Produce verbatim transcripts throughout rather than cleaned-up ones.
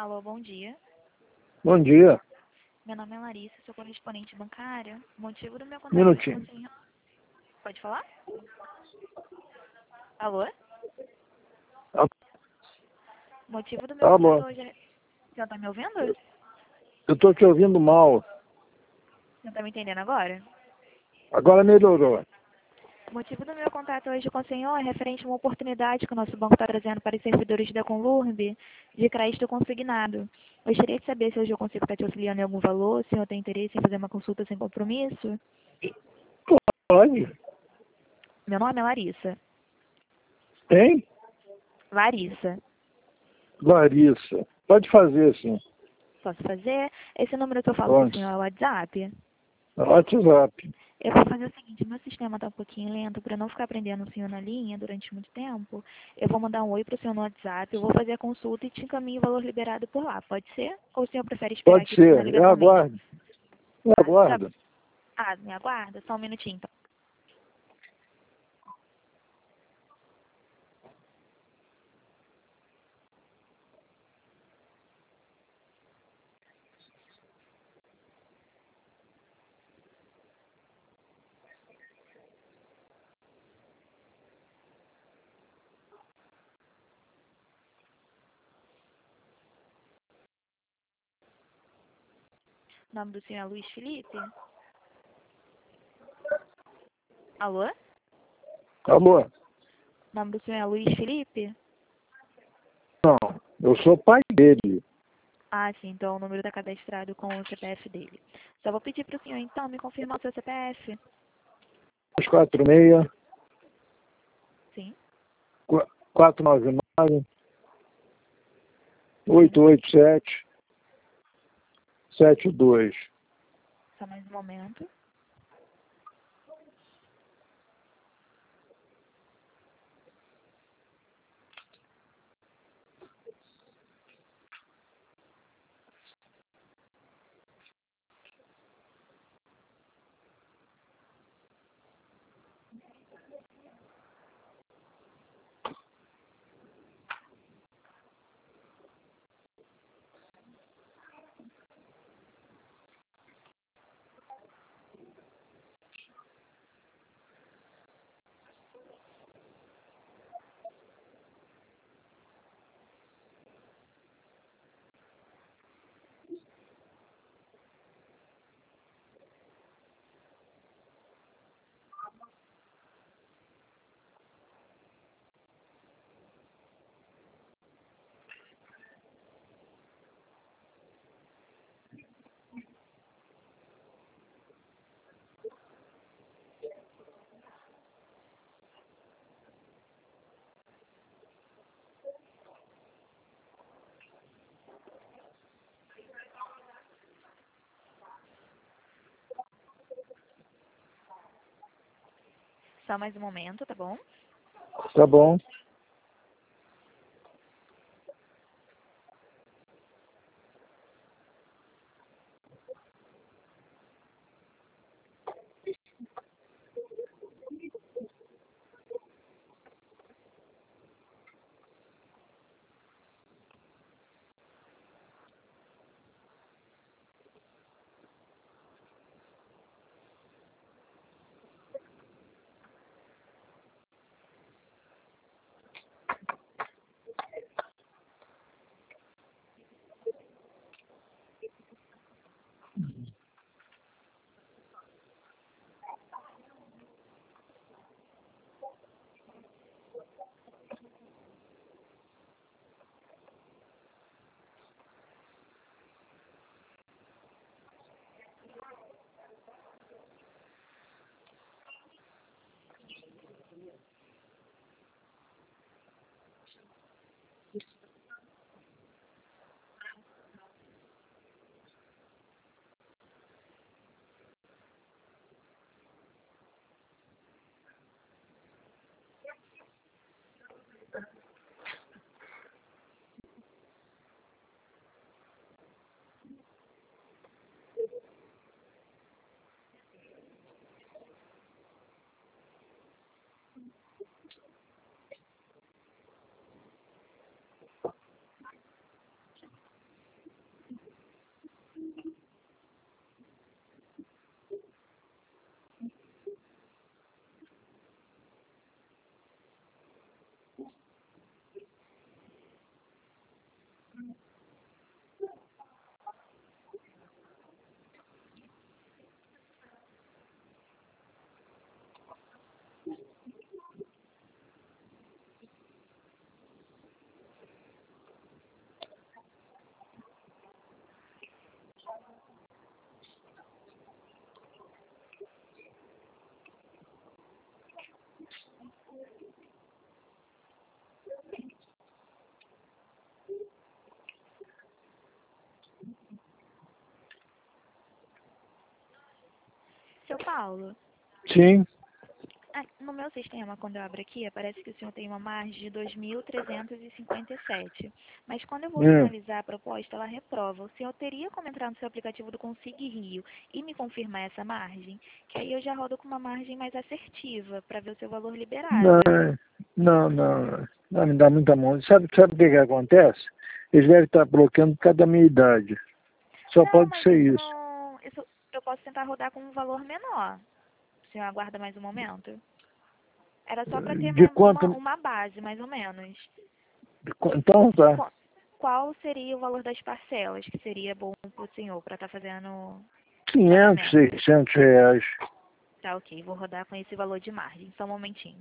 Alô, bom dia. Bom dia. Meu nome é Larissa, sou correspondente bancária. O motivo do meu contato hoje com Minutinho. o senhor... Pode falar? Alô? Ah, O motivo do meu Tá contato bom. hoje é... O senhor tá me ouvindo? O Eu tô te ouvindo mal. senhor tá me entendendo agora? Agora melhorou. O motivo do meu contato hoje com o senhor é referente a uma oportunidade que o nosso banco está trazendo para os servidores da Conlurb de crédito consignado. Gostaria de saber se hoje eu consigo estar te auxiliando em algum valor, se o senhor tem interesse em fazer uma consulta sem compromisso. Pode? Meu nome é Larissa. Tem? Larissa. Larissa. Pode fazer, sim. Posso fazer? Esse número que eu falo com o Pode. senhor é o WhatsApp? WhatsApp. Eu vou fazer o seguinte, meu sistema está um pouquinho lento, para não ficar prendendo o senhor na linha durante muito tempo, eu vou mandar um oi para o senhor no WhatsApp, eu vou fazer a consulta e te encaminho o valor liberado por lá, pode ser? Ou o senhor prefere esperar Pode aqui para ser. finalizar Eu com o mês? aguardo. Eu Tá, tá. aguardo. Ah, me aguarda? Só um minutinho, então. O nome do senhor é Luiz Felipe? Alô? Alô? O nome do senhor é Luiz Felipe? Não. Eu sou pai dele. Ah, sim, então o número está cadastrado com o C P F dele. Só vou pedir para o senhor, então, me confirmar o seu C P F. dois quatro seis, Sim, quatro nove nove, um oito minutinho. oito sete, sete dois. Só mais um momento. Só mais um momento, tá bom? Tá bom. seu Paulo? Sim. Ah, no meu sistema, quando eu abro aqui, aparece que o senhor tem uma margem de dois mil trezentos e cinquenta e sete. Mas quando eu vou Hum. finalizar a proposta, ela reprova. O senhor teria como entrar no seu aplicativo do Consig Rio e me confirmar essa margem? Que aí eu já rodo com uma margem mais assertiva, para ver o seu valor liberado. Não, não, não. Não me dá muita mão. Sabe, sabe o que, que acontece? Eles devem estar bloqueando por causa da minha idade. Só Não, pode mas ser isso isso. não... Isso eu posso tentar rodar com um valor menor. O senhor aguarda mais um momento? Era só para ter De uma, uma, quanto... uma base, mais ou menos. de qu- Então tá. Qu- Qual seria o valor das parcelas que seria bom para o senhor para estar fazendo o quinhentos, pagamento? seiscentos reais. Tá, ok. Vou rodar com esse valor de margem. Só um momentinho.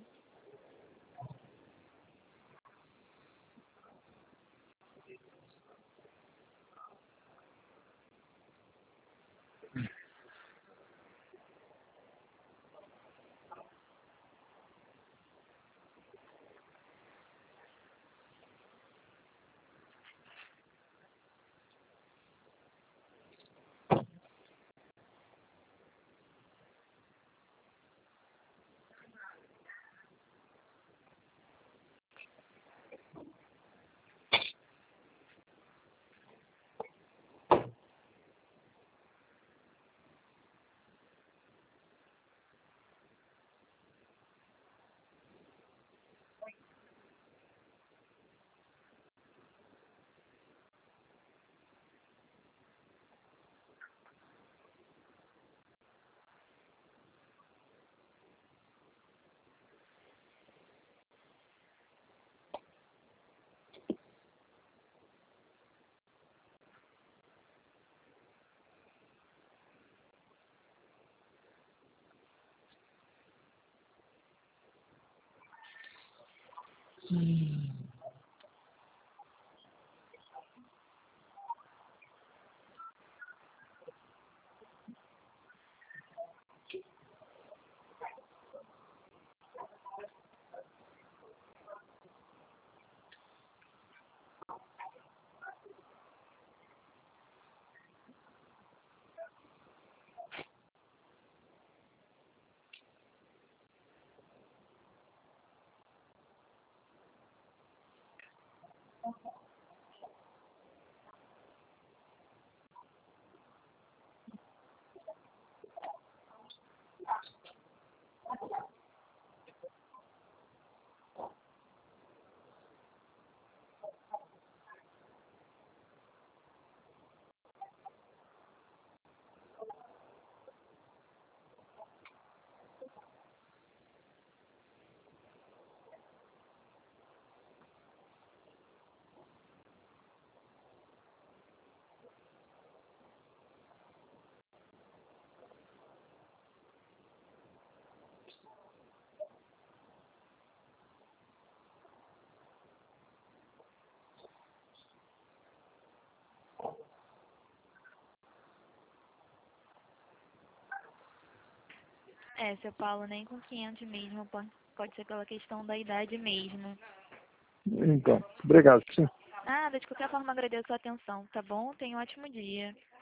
É, seu Paulo, nem com quinhentos mesmo. Pode, pode ser pela questão da idade mesmo. Então, obrigado, sim. Ah, de qualquer forma, agradeço a atenção, tá bom? Tenha um ótimo dia.